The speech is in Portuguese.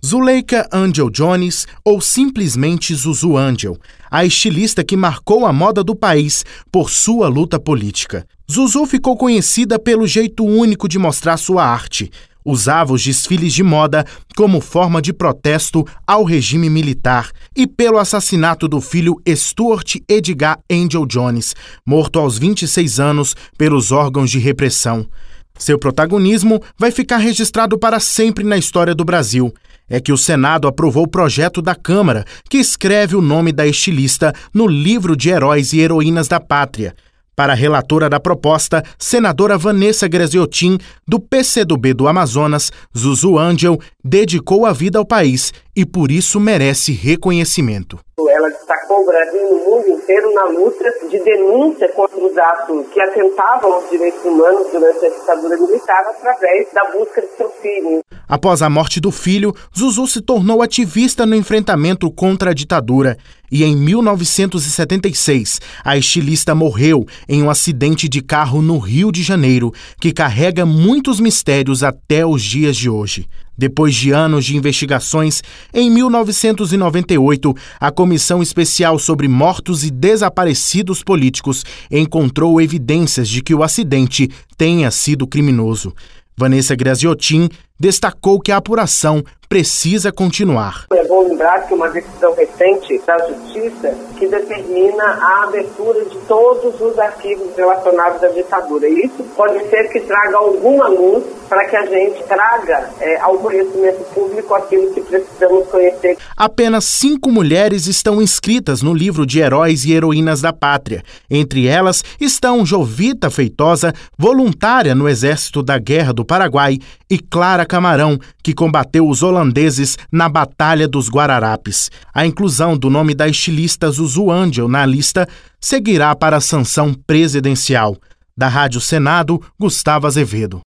Zuleika Angel Jones, ou simplesmente Zuzu Angel, a estilista que marcou a moda do país por sua luta política. Zuzu ficou conhecida pelo jeito único de mostrar sua arte. Usava os desfiles de moda como forma de protesto ao regime militar e pelo assassinato do filho Stuart Edgar Angel Jones, morto aos 26 anos pelos órgãos de repressão. Seu protagonismo vai ficar registrado para sempre na história do Brasil. É que o Senado aprovou o projeto da Câmara, que escreve o nome da estilista no livro de heróis e heroínas da pátria. Para a relatora da proposta, senadora Vanessa Graziotin, do PCdoB do Amazonas, Zuzu Angel dedicou a vida ao país e por isso merece reconhecimento. Ela destacou o Brasil no mundo inteiro na luta de denúncia contra os atos que atentavam aos direitos humanos durante a ditadura militar através da busca de seu filho. Após a morte do filho, Zuzu se tornou ativista no enfrentamento contra a ditadura. E em 1976, a estilista morreu em um acidente de carro no Rio de Janeiro, que carrega muitos mistérios até os dias de hoje. Depois de anos de investigações, em 1998, a Comissão Especial sobre Mortos e Desaparecidos Políticos encontrou evidências de que o acidente tenha sido criminoso. Vanessa Graziotin destacou que a apuração precisa continuar. É bom lembrar que uma decisão recente da Justiça que determina a abertura de todos os arquivos relacionados à ditadura. E isso pode ser que traga alguma luz para que a gente traga ao conhecimento público aquilo que precisamos conhecer. Apenas 5 mulheres estão inscritas no livro de heróis e heroínas da pátria. Entre elas estão Jovita Feitosa, voluntária no Exército da Guerra do Paraguai, e Clara Camarão, que combateu os holandeses na Batalha dos Guararapes. A inclusão do nome da estilista Zuzu Angel na lista seguirá para a sanção presidencial. Da Rádio Senado, Gustavo Azevedo.